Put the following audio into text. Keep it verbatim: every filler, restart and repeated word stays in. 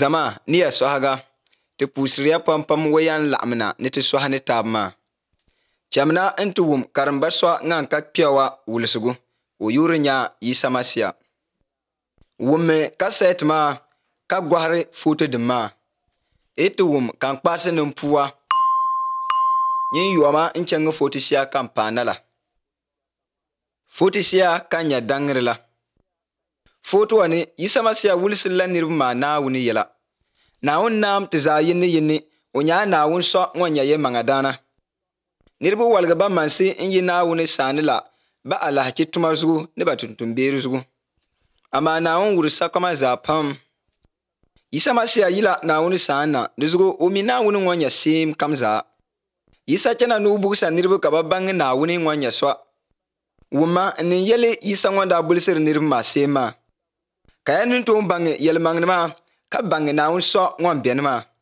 zama ni ya sohaga ti puusiriya pam pam wayan la'amna ni ti soha ni taab maa. Chamna n ti wum karimba so ŋan ka kpɛwa wulisigu o yuri nya Yisa Masiya. Wummi kaset maa ka gɔhiri foto dim maa. E ti wum kan kpaasi nimpuwa yin yɔma n chɛŋ foto shɛya kan paana la. Foto shɛya kan nya daŋri la. Foto wani Yisa Masiya wulisiri la niriba maa Naawuni yɛla. Naawuni naam ti zaa yinni yinni o nyaa Naawuni so ŋɔ nya yɛlimaŋa daana. Niriba waligi ba mansi n yi Naawuni saani la ba alahachi tuma zugu ni ba tuntumbeeri zugu. Amaa Naawuni wuri sakoma zaa pam. Yisa Masiya yila Naawuni saan na di zugu o mi Naawuni ŋɔ nya seem kam zaa. Yisa chana ni o bugsa niriba ka ba baŋi Naawuni ŋɔ nya so. Wumma n nin yɛli Yisa ŋɔ daa bulisiri niriba maa seem maa. Ka ya nin toon baŋi yɛlimaŋni maa ka baŋi Naawuni so ŋɔn bɛni maa.